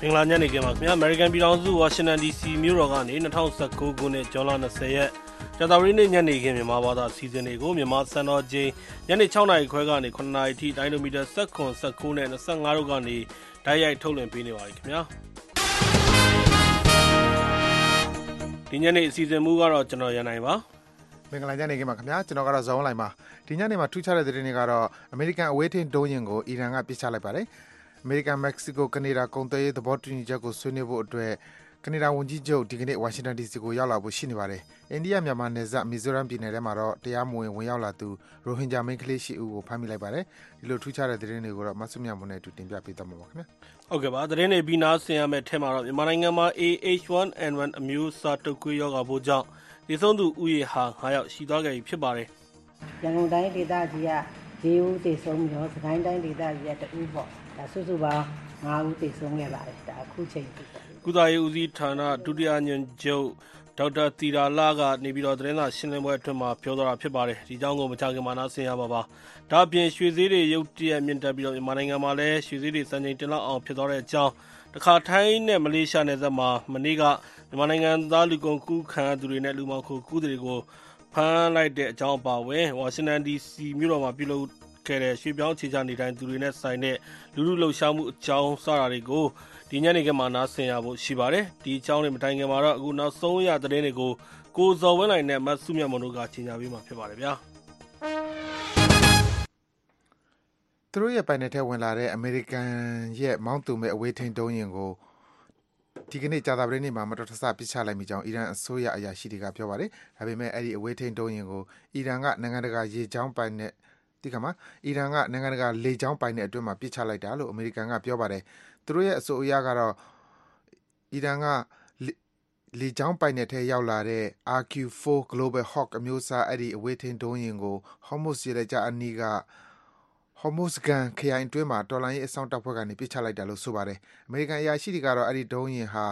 င်္ဂလာညနေခင်းပါခင်ဗျာ American ပြည်ထောင်စု Washington DC မြို့တော်ကနေ2019ခုနှစ်ဇွန်လ20ရက်ကြာသပတေးနေ့ညနေခင်းမြန်မာဘာသာအစီအစဉ်တွေကိုမြန်မာစံတော်ချိန်ညနေ6နာရီခွဲကနေ9နာရီထိတိုင်းလိုမီတာ19နဲ့25တို့ကနေတိုက်ရိုက်ထုတ်လွှင့်ပေးနေပါတယ်ခင်ဗျာဒီညနေအစီအစဉ်မူကတော့ကျွန်တော်ရန်နိုင်ပါမင်္ဂလာညနေခင်းပါခင်ဗျာကျွန်တော်ကတော့ဇောင်းလိုင်ပါဒီညနေမှာထူးခြားတဲ့သတင်းတွေကတော့အမေရိကန်အဝေးထိန်းဒုံးယာဉ်ကိုအီရန်ကပစ်ချလိုက်ပါတယ်အမေရိကန်မက္ကဆီကိုကနေဒါကုန်သွယ်ရေးသဘောတူညီချက်ကိုဆွေးနွေးဖို့အတွက်ကနေဒါဝန်ကြီးချုပ်ဒီကနေ့ဝါရှင်တန် DC ကိုရောက်လာဖို့ရှိနေပါတယ်အိန္ဒိယမြန်မာနယ်စပ်မီဇိုရမ်ပြည်နယ်ထဲမှာတော့တရားမဝင်ဝင်ရောက်လာသူရိုဟင်ဂျာမိန်းကလေး၈ဦးကိုဖမ်းမိလိုက်ပါတယ်ဒီလိုထူးခြားတဲ့သတင်းတွေကိုတော့မဆုမြတ်မွန်နဲ့အတူတင်ပြပေးသွားမှာပါခင်ဗျာဟုတ်ကဲ့ပါသတင်းတွေပြီးနားဆင်ရမယ့်ထဲမှာတော့မြန်မာနိုင်ငံမှာ AH1N1 အမျိုးအစားတုပ်ကွေးရောဂါပိုးကြောင့်ဒီဆုံးသူဥယေဟာ9ယောက်ရှိသွားခဲ့ပြီဖြစ်ပါတယ်ရန်ကုန်တိုင်းဒေသကြီးက၄ဦးသေဆုံးပြီးတော့စကိုင်းတိုင်းဒေသကြီးက1ဦးပေါ့ဒါစုစုပေါင်း5ဦးသေဆုံးခဲ့ပါတယ်ဒါအခုချိန်ထိပေါ့ကုသရေးဦးစီးဌာနဒုတိယညွှန်ချုပ်ဒေါက်တာတီရာလာကနေပြီးတော့သတင်းစာရှင်းလင်းပွဲအတွင်းမှာပြောသွားတာဖြစ်ပါတယ်ဒီအကြောင်းကိုမကြခင်မှာနားဆင်ရပါပါဒါအပြင်ရွှေဈေးတွေရုတ်တရက်မြင့်တက်ပြီးတော့မြန်မာနိုင်ငံမှာလည်းရွှေဈေးတွေစံချိန်တင်လောက်အောင်ဖြစ်သွားတဲ့အကြောင်းတခါထိုင်းနဲ့မလေးရှားနယ်စပ်မှာမနေ့ကမြန်မာနိုင်ငံသားလူကုန်ကူးခံသူတွေနဲ့လူမှောင်ခိုကူးသူတွေကိုဖမ်းလိုက်တဲ့အကြောင်းအပါအဝင်ဝါရှင်တန် DC မြို့တော်မှာပြုလုပ်ခဲ့တဲ့ရွှေပြောင်းခြေချနေတိုင်းသူတွေနဲ့ဆိုင်တဲ့လူလူလှုပ်ရှားမှုအကြောင်းစတာတွေကိုဒီညနေခင်းမှာနားဆင်ရဖို့ရှိပါတယ်ဒီအကြောင်းတွေမတိုင်ခင်မှာတော့အခုနောက်ဆုံးရသတင်းတွေကိုကိုဇော်ဝင်းနိုင်နဲ့မတ်စုမြတ်မွန်တို့ကကြီးညာပေးမှာဖြစ်ပါတယ်ဗျာသူတို့ရဲ့ပိုင်နယ်ထဲဝင်လာတဲ့အမေရိကန်ရဲ့မောင်းသူမဲ့အဝေးထိန်းဒုံးယာဉ်ကိုဒီကနေ့ကြာသပတေးနေ့မှာမတော်တဆပစ်ချလိုက်မိကြောင်းအီရန်အစိုးရအရာရှိတွေကပြောပါတယ်ဒါပေမဲ့အဲ့ဒီအဝေးထိန်းဒုံးယာဉ်ကိုအီရန်ကနိုင်ငံတကာရေကြောင်းပိုင်နယ်အီရန်ကနိုင်ငံတကာလေကြောင်းပိုင်နယ်အတွင်းမှာပစ်ချလိုက်တာလို့အမေရိကန်ကပြောပါတယ်သူတို့ရဲ့အဆိုအရကတော့အီရန်ကလေကြောင်းပိုင်နယ်ထဲရောက်လာတဲ့ RQ-4 Global Hawk အမျိုးအစားအဲ့ဒီအဝေးထိန်းဒုံးယာဉ်ကို Hormuz ရေလက်ကြားအနီးကHormuzgan ခရိုင်အတွင်းမှာတော်လှန်ရေးအစောင့်တပ်ဖွဲ့ကနေပစ်ချလိုက်တာလို့ဆိုပါတယ်။အမေရိကန်အရာရှိတွေကတော့အဲ့ဒီဒုံးယာဉ်ဟာ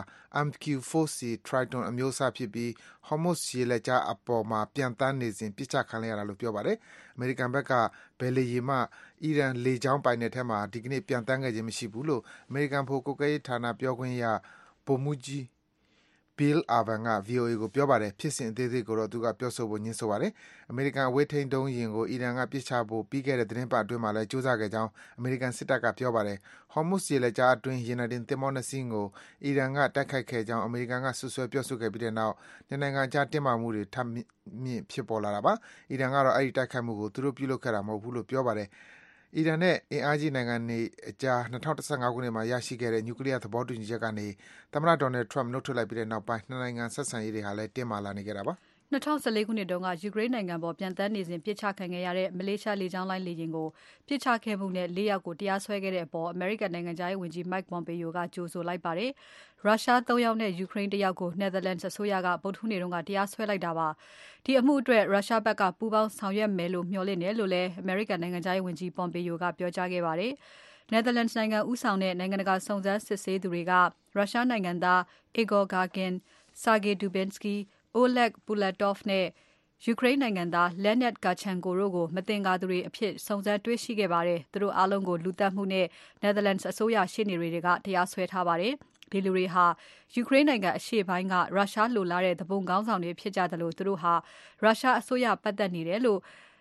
MQ-4C Triton အမျိုးအစားဖြစ်ပြီး Hormuz ရေလက်ကြားအပေါ်မှာပျံသန်းနေစဉ်ပစ်ချခံလိုက်ရတာလို့ပြောပါတယ်။အမေရိကန်ဘက်ကဘယ်လေယာဉ်မှအီရန်လေကြောင်းပိုင်နယ်ထဲမှာဒီကနေ့ပျံသန်းခဲ့ခြင်းမရှိဘူးလို့အမေရိကန်ဗဟိုကုတ်ကဲရေးဌာနပြောခွင့်ရဗိုလ်မှူးကြီးBill Urban က VOA ကိုပြောပါတယ်ဖြစ်စဉ်အသေးစိတ်ကိုတော့သူကပြောဆိုဖို့ညှင်းဆိုပါတယ်အမေရိကန်အဝေးထိန်းဒုံးယာဉ်ကိုအီရန်ကပစ်ချဖို့ပြီးခဲ့တဲ့သတင်းပတ်အတွင်းမှာလည်းကြိုးစားခဲ့ကြောင်းအမေရိကန်စစ်တပ်ကပြောပါတယ် Hormuz ရေလက်ကြားအတွင်းရေနံတင်သင်္ဘော2စီးကိုအီရန်ကတိုက်ခိုက်ခဲ့ကြောင်းအမေရိကန်ကဆွဆွဲပြောဆိုခဲ့ပြီးတဲ့နောက်နိုင်ငံအကြားတင်းမာမှုတွေထပ်မြင့်ဖြစ်ပေါ်လာတာပါအီရန်ကတော့အဲ့ဒီတိုက်ခိုက်မှုကိုသူတို့ပြုလုပ်ခဲ့တာမဟုတ်ဘူးလို့ပြောပါတယ်အီရန်နဲ့အင်အားကြီးနိုင်ငံတွေအကြား2015ခုနှစ်မှာရရှိခဲ့တဲ့နျူကလ িয়ার သဘောတူညီချက်ကနေသမ္မတ Donald Trump နှုတ်ထွက်လိုက်ပြီးတဲ့နောက်ပိုင်းနှစ်နိုင်ငံဆက်ဆံရေးတွေဟာလည်းတင်းမာလာနေခဲ့တာပါ 2014ခုနှစ်တုန်းကယူကရိန်းနိုင်ငံပေါ်ပြန်တမ်းနေစဉ်ပြစ်ချခံခဲ့ရတဲ့မလေးရှားလေကြောင်းလိုင်းလေယာဉ်ကိုပြစ်ချခဲ့မှုနဲ့၄ယောက်ကိုတရားစွဲခဲ့တဲ့အပေါ် American နိုင်ငံသားရေးဝန်ကြီး Mike Pompeo ကကြိုဆိုလိုက်ပါတယ်။ရုရှား3ယောက်နဲ့ယူကရိန်း1ယောက်ကို Netherlands အစိုးရကဗုဒ္ဓဟူးနေ့ကတရားစွဲလိုက်တာပါ။ဒီအမှုအတွက်ရုရှားဘက်ကပူးပေါင်းဆောင်ရွက်မယ်လို့မျှော်လင့်တယ်လို့လည်း American နိုင်ငံသားရေးဝန်ကြီး Pompeo ကပြောကြားခဲ့ပါတယ်။ Netherlands နိုင်ငံဦးဆောင်တဲ့နိုင်ငံတကာစုံစမ်းစစ်ဆေးသူတွေကရုရှားနိုင်ငံသား Igor Girkin, Sergei Dubinskiy, Oleg Bulatov နဲ့ယူကရိန်းနိုင်ငံသား Leonid Karchenko တို့ကိုမသင်္ကာသူတွေအဖြစ်စုံစမ်းတွေ့ရှိခဲ့ပါတယ်။သူတို့အားလုံးကိုလူသတ်မှုနဲ့ Netherlands အစိုးရရှေ့နေတွေကတရားစွဲထားပါတယ်။ဒီလူတွေဟာယူကရိန်းနိုင်ငံအရှေ့ပိုင်းကရုရှားလိုလားတဲ့သူပုန်ခေါင်းဆောင်တွေဖြစ်ကြတယ်လို့သူတို့ဟာရုရှားအစိုးရပတ်သက်နေတယ်လို့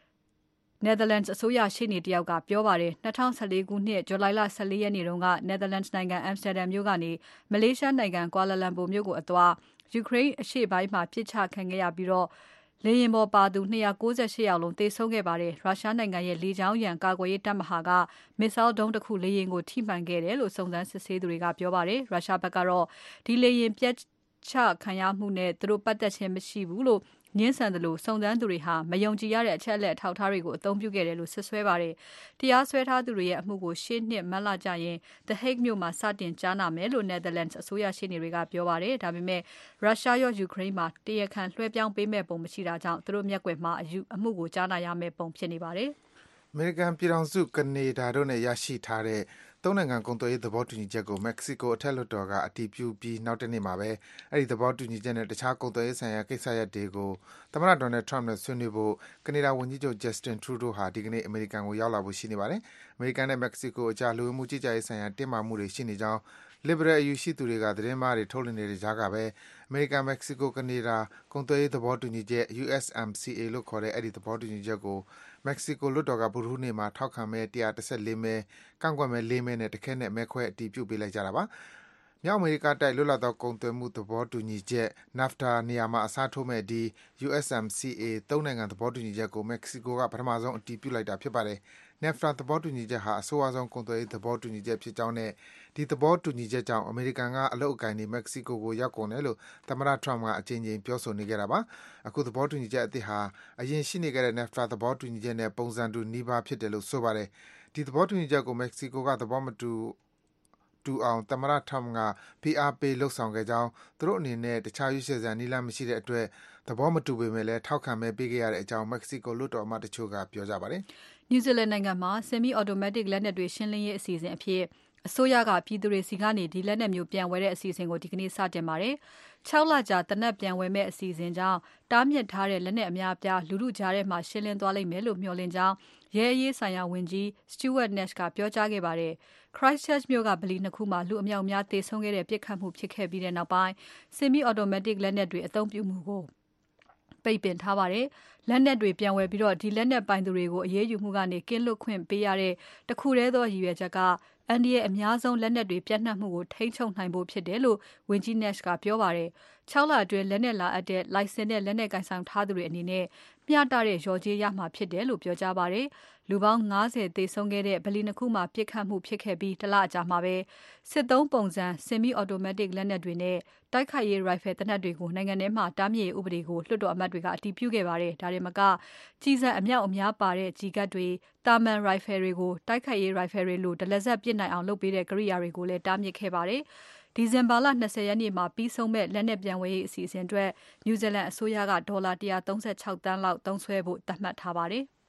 Netherlands အစိုးရရှေ့နေတယောက်ကပြောပါတယ်။2014ခုနှစ်ဇူလိုင်လ14ရက်နေ့တုန်းက Netherlands နိုင်ငံ Amsterdam မြို့ကနေမလေးရှားနိုင်ငံ Kuala Lumpur မြို့ကိုအသွားယူကရိန်းအရှေ့ပိုင်းမှာပြစ်ချခံခဲ့ရပြီးလေယာဉ်ပေါ်ပါသူ298ယောက်လုံးသေဆုံးခဲ့ပါတယ်။ရုရှားနိုင်ငံရဲ့လေကြောင်းရန်ကာကွယ်ရေးတပ်မဟာက Missile ဒုံးတစ်ခုလေယာဉ်ကိုထိမှန်ခဲ့တယ်လို့စုံစမ်းစစ်ဆေးသူတွေကပြောပါတယ်။ရုရှားဘက်ကတော့ဒီလေယာဉ်ပျက်ချခံရမှုနဲ့သူတို့ပတ်သက်ခြင်းမရှိဘူးလို့ငြင်းဆန်တယ်လို့စုံစမ်းသူတွေဟာမယုံကြည်ရတဲ့အချက်အလက်အထောက်အထားတွေကိုအသုံးပြုခဲ့တယ်လို့ဆွဆွဲပါတယ်။တရားစွဲထားသူတွေရဲ့အမှုကိုရှေ့နှစ်မတ်လကျရင် The Hague မြို့မှာစတင်ကြားနာမယ်လို့ Netherlands အစိုးရရှေ့နေတွေကပြောပါတယ်။ဒါပေမဲ့ရုရှားရောယူကရိန်းမှာတရားခံလွှဲပြောင်းပေးမဲ့ပုံမရှိတာကြောင့်သူတို့မျက်ကွယ်မှာအမှုကိုကြားနာရမယ့်ပုံဖြစ်နေပါတယ်။အမေရိကန်ပြည်ထောင်စုကနေဒါတို့နဲ့ရရှိထားတဲ့သုံးနိုင်ငံကုန်သွယ်ရေးသဘောတူညီချက်ကိုမက္ကဆီကိုအထက်လွှတ်တော်ကအတည်ပြုပြီးနောက်တနေ့မှာပဲအဲ့ဒီသဘောတူညီချက်နဲ့တခြားကုန်သွယ်ရေးဆိုင်ရာကိစ္စရပ်တွေကိုသမ္မတ Donald Trump နဲ့ဆွေးနွေးဖို့ကနေဒါဝန်ကြီးချုပ် Justin Trudeau ဟာဒီကနေ့အမေရိကန်ကိုရောက်လာဖို့ရှိနေပါတယ်။အမေရိကန်နဲ့မက္ကဆီကိုအကြားလူဝင်မှုကြီးကြပ်ရေးဆိုင်ရာတင်းမာမှုတွေရှိနေကြောင်း Liberal အယူရှိသူတွေကသတင်းမှားတွေထုတ်လွှင့်နေတဲ့ကြားကပဲအမေရိကန်၊မက္ကဆီကို၊ကနေဒါကုန်သွယ်ရေးသဘောတူညီချက် USMCA လို့ခေါ်တဲ့အဲဒီသဘောတူညီချက်ကိုမက္ကဆီကိုလွှတ်တော်ကဗုဒ္ဓဟူးနေ့မှာထောက်ခံမဲ114မဲ၊ကန့်ကွက်မဲ4မဲနဲ့တခဲနက်မဲခွဲအတည်ပြုပေးလိုက်ကြတာပါ။မြောက်အမေရိကတိုက်လွတ်လပ်သောကုန်သွယ်မှုသဘောတူညီချက် NAFTA နေရာမှာအစားထိုးမယ့်ဒီ USMCA သုံးနိုင်ငံသဘောတူညီချက်ကိုမက္ကဆီကိုကပထမဆုံးအတည်ပြုလိုက်တာဖြစ်ပါတယ်။ NAFTA သဘောတူညီချက်ဟာအဆိုးဝါးဆုံးကုန်သွယ်ရေးသဘောတူညီချက်ဖြစ်ကြောင်းနဲ့ဒီသဘောတူညီချက်ကြောင့်အမေရိကန်ကအလုပ်အကိုင်တွေမက္ကဆီကိုကိုရောက်ကုန်တယ်လို့သမ္မတ Trump ကအကြိမ်ကြိမ်ပြောဆိုနေခဲ့တာပါ။အခုသဘောတူညီချက်အသစ်ဟာအရင်ရှိနေခဲ့တဲ့ NAFTA သဘောတူညီချက်နဲ့ပုံစံတူနီးပါးဖြစ်တယ်လို့ဆိုပါတယ်။ဒီသဘောတူညီချက်ကိုမက္ကဆီကိုကသဘောမတူအောင်သမ္မတ Trump ကဖိအားပေးလုပ်ဆောင်ခဲ့ကြောင်းသူတို့အနေနဲ့တခြားရွေးချယ်စရာနည်းလမ်းမရှိတဲ့အတွက်သဘောမတူပေမဲ့လည်းထောက်ခံမဲပေးခဲ့ရတဲ့အကြောင်းမက္ကဆီကိုလွှတ်တော်အမတ်တချို့ကပြောကြပါတယ်။ New Zealand နိုင်ငံမှာ Semi-automatic လက်နက်တွေရှင်းလင်းရေးအစီအစဉ်အဖြစ်အစိုးရကပြည်သူတွေစီကနေဒီလက်နက်မျိုးပြန်ဝယ်တဲ့အစီအစဉ်ကိုဒီကနေ့စတင်ပါတယ်။6 လကြာတနက်ပြန်ဝယ်မဲ့အစီအစဉ်ကြောင့်တားမြစ်ထားတဲ့လက်နက်အများအပြားလူထုကြားထဲမှာရှင်းလင်းသွားလိမ့်မယ်လို့မျှော်လင့်ကြောင်းရဲအရေးဆိုင်ရာဝန်ကြီး Stuart Nash ကပြောကြားခဲ့ပါတယ်။ Christchurch မြို့ကဗလီ2ခုမှာလူအမြောက်အများသေဆုံးခဲ့တဲ့ပြစ်ခတ်မှုဖြစ်ခဲ့ပြီးနောက်ပိုင်း Semi-automatic လက်နက်တွေအသုံးပြုမှုကိုပိတ်ပင်ထားပါတယ်။လက်နက်တွေပြန်ဝယ်ပြီးဒီလက်နက်ပိုင်သူတွေကိုအရေးယူမှုကနေကင်းလွတ်ခွင့်ပေးရတဲ့တခုတည်းသောရည်ရွယ်ချက်ကအန္တရာယ်အများဆုံးလက်နက်တွေပြန့်နှံ့မှုကိုထိန်းချုပ်နိုင်ဖို့ဖြစ်တယ်လို့ဝန်ကြီး Nash ကပြောပါတယ်။6 လအတွင်းလက်နက်လာအပ်တဲ့လိုင်စင်နဲ့လက်နက်ကိုင်ဆောင်ထားသူတွေအနေနဲ့မျှတတဲ့လျော်ကြေးရမှာဖြစ်တယ်လို့ပြောကြားပါတယ်။လူပေါင်း50သေဆုံးခဲ့တဲ့ဗလီ2ခုမှာပြစ်ခတ်မှုဖြစ်ခဲ့ပြီးတလအကြာမှာပဲစစ်သုံးပုံစံ Semi-automatic လက်နက်တွေနဲ့တိုက်ခိုက်ရေးရိုင်ဖယ်သေနတ်တွေကိုနိုင်ငံထဲမှာတားမြစ်ရေးဥပဒေကိုလွှတ်တော်အမတ်တွေကအတည်ပြုခဲ့ပါတယ်။ဒါတွေမကကျည်ဆံအမြောက်အများပါတဲ့ကျည်ကပ်တွေတာမန်ရိုင်ဖယ်တွေကိုတိုက်ခိုက်ရေးရိုင်ဖယ်တွေလို့ဒလဇပ်ပစ်နိုင်အောင်လုပ်ပေးတဲ့ကိရိယာတွေကိုလည်းတားမြစ်ခဲ့ပါတယ်။ဒီဇင်ဘာလ20ရက်နေ့မှာပြီးဆုံးမဲ့လက်နက်ပြန်ဝယ်ရေးအစီအစဉ်အတွက် New Zealand အစိုးရကဒေါ်လာ136သန်းလောက်သုံးစွဲဖို့သတ်မှတ်ထားပါတယ်။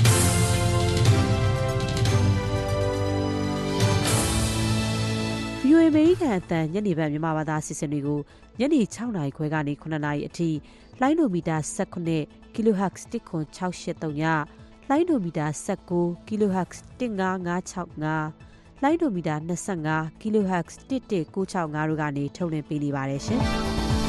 VOA အမေရိကန်အသံညနေပိုင်းမြန်မာဘာသာအစီအစဉ်တွေကိုညနေ6နာရီခွဲကနေ9နာရီအထိလိုင်းဒိုမီတာ19 kHz 10683ညလိုင်းဒိုမီတာ19 kHz 15565လိုင်းဒိုမီတာ25 kHz 11965တို့ကနေထုတ်လွှင့်ပေးနေပါတယ်ရှင်။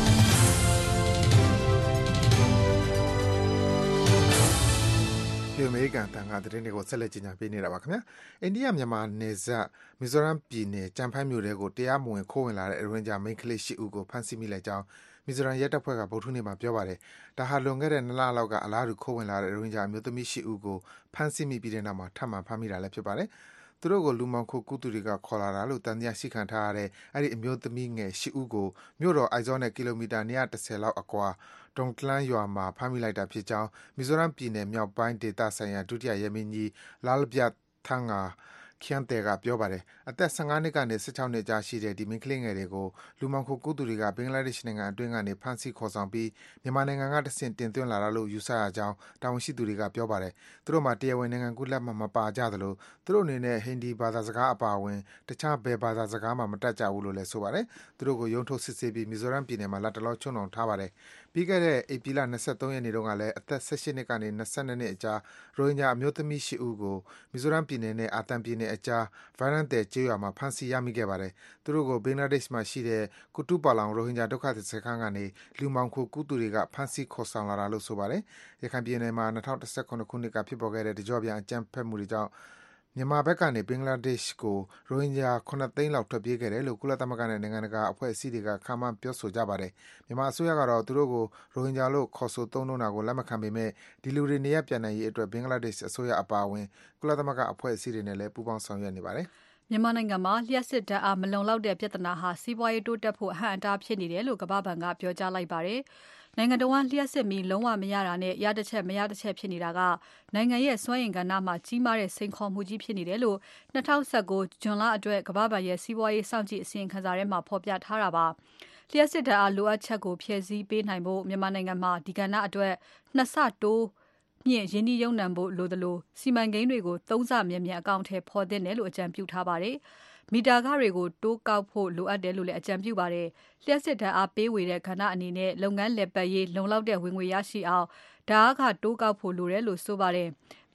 ဒီအမေရိကန်တန်ခါသတင်းတွေကိုဆက်လက်ကြီးညာပေးနေတာပါခင်ဗျာ။အိန္ဒိယမြန်မာနယ်စပ်မီဇိုရမ်ပြည်နယ်ကြံဖန်မြို့တွေကိုတရားမဝင်ခိုးဝင်လာတဲ့ရိုဟင်ဂျာမိန်းကလေး10ဦးကိုဖမ်းဆီးမိလိုက်ကြောင်းမီဇိုရမ်ရဲတပ်ဖွဲ့ကဗုဒ္ဓဟူးနေ့မှာပြောပါတယ်။ဒါဟာလွန်ခဲ့တဲ့2လလောက်ကအလားတူခိုးဝင်လာတဲ့ရိုဟင်ဂျာအမျိုးသမီး10ဦးကိုဖမ်းဆီးမိပြီးတဲ့နောက်မှာထပ်မံဖမ်းမိတာလည်းဖြစ်ပါတယ်။သူတို့ကိုလူမှောင်ခိုကူးသူတွေကခေါ်လာတာလို့တန်တရားရှိခံထားရတဲ့အဲဒီအမျိုးသမီးငယ်10ဦးကိုမြို့တော်အိုက်ဇောနဲ့ကီလိုမီတာ110လောက်အကွာဒုံတလန်းရွာမှာဖမ်းမိလိုက်တာဖြစ်ကြောင်းမီဇိုရမ်ပြည်နယ်မြောက်ပိုင်းဒေသဆိုင်ရာဒုတိယရဲမင်းကြီး Lalbhat Thanga Khyantse ကပြောပါတယ်။အသက်15နှစ်ကနေ16နှစ်ကြားရှိတဲ့ဒီမိန်းကလေးငယ်တွေကိုလူမှောင်ခိုကူးသူတွေကဘင်္ဂလားဒေ့ရှ်နိုင်ငံအတွင်းကနေဖမ်းဆီးခေါ်ဆောင်ပြီးမြန်မာနိုင်ငံကတဆင့်တင်သွင်းလာတာလို့ယူဆရကြောင်းတာဝန်ရှိသူတွေကပြောပါတယ်။သူတို့မှာတရားဝင်နိုင်ငံကူးလက်မှတ်မပါကြသလိုသူတို့အနေနဲ့ဟင်ဒီဘာသာစကားအပါအဝင်တခြားဘယ်ဘာသာစကားမှမတတ်ကြဘူးလို့လည်းဆိုပါတယ်။သူတို့ကိုရုံးထုတ်စစ်ဆေးပြီးမီဇိုရမ်ပြည်နယ်မှာလက်တလောချုံနှောင်ထားပါတယ်။ပြီးခဲ့တဲ့ဧပြီလ23ရက်နေ့တုန်းကလည်းအသက်18နှစ်ကနေ22နှစ်အကြားရိုဟင်ဂျာအမျိုးသမီး10ဦးကိုမီဇိုရမ်ပြည်နယ်နဲ့အာသံပြည်နယ်အကြားဗိုင်းရန်တဲကျေးရွာမှာဖမ်းဆီးရမိခဲ့ပါတယ်။သူတို့ကိုဘင်္ဂလားဒေ့ရှ်မှာရှိတဲ့ကူတူပါလောင်ရိုဟင်ဂျာဒုက္ခသည်စခန်းကနေလူမှောင်ခိုကူးသူတွေကဖမ်းဆီးခေါ်ဆောင်လာတာလို့ဆိုပါတယ်။ရခိုင်ပြည်နယ်မှာ2017ခုနှစ်ကဖြစ်ပေါ်ခဲ့တဲ့တကြော့ပြန်အကြမ်းဖက်မှုတွေကြောင့်မြန်မာဘက်ကနေဘင်္ဂလားဒေ့ရှ်ကိုရိုဟင်ဂျာ9သိန်းလောက်ထွက်ပြေးခဲ့တယ်လို့ကုလသမဂ္ဂနဲ့နိုင်ငံတကာအဖွဲ့အစည်းတွေကခန့်မှန်းပြောဆိုကြပါတယ်။မြန်မာအစိုးရကတော့သူတို့ကိုရိုဟင်ဂျာလို့ခေါ်ဆိုသုံးနှုန်းတာကိုလက်မခံပေမဲ့ဒီလူတွေနေရပ်ပြန်နိုင်ရေးအတွက်ဘင်္ဂလားဒေ့ရှ်အစိုးရအပါအဝင်ကုလသမဂ္ဂအဖွဲ့အစည်းတွေနဲ့လည်းပူးပေါင်းဆောင်ရွက်နေပါတယ်။မြန်မာနိုင်ငံမှာလျှပ်စစ်ဓာတ်အားမလုံလောက်တဲ့ပြဿနာဟာစီးပွားရေးတိုးတက်ဖို့အဟန့်အတားဖြစ်နေတယ်လို့ကမ္ဘာ့ဘဏ်ကပြောကြားလိုက်ပါတယ်။နိုင်ငံတော်ဝန်လျှပ်စစ်မီးလုံးဝမရတာနဲ့ရတစ်ချက်မရတစ်ချက်ဖြစ်နေတာကနိုင်ငံရဲ့စွမ်းအင်ကဏ္ဍမှာကြီးမားတဲ့စိန်ခေါ်မှုကြီးဖြစ်နေတယ်လို့2019ဇွန်လအတွက်ကမ္ဘာ့ဘဏ်ရဲ့စီးပွားရေးစောင့်ကြည့်အစီရင်ခံစာထဲမှာဖော်ပြထားတာပါ။လျှပ်စစ်ဓာတ်အားလိုအပ်ချက်ကိုဖြည့်ဆည်းပေးနိုင်ဖို့မြန်မာနိုင်ငံမှာဒီကဏ္ဍအတွက်2ဆတိုးမြင့်ရင်းနှီးမြှုပ်နှံဖို့လိုသလိုစီမံကိန်းတွေကို3ဆမြန်မြန်အကောင့်ထဲပေါ်သင့်တယ်လို့အကြံပြုထားပါတယ်။မီတာခတွေကိုတိုးကောက်ဖို့လိုအပ်တယ်လို့လည်းအကြံပြုပါတယ်။လျှပ်စစ်ဓာတ်အားပေးဝေတဲ့ကဏ္ဍအနေနဲ့လုပ်ငန်းလည်ပတ်ရေးလုံလောက်တဲ့ဝင်ငွေရရှိအောင်ဓာတ်အားခတိုးကောက်ဖို့လိုတယ်လို့ဆိုပါတယ်။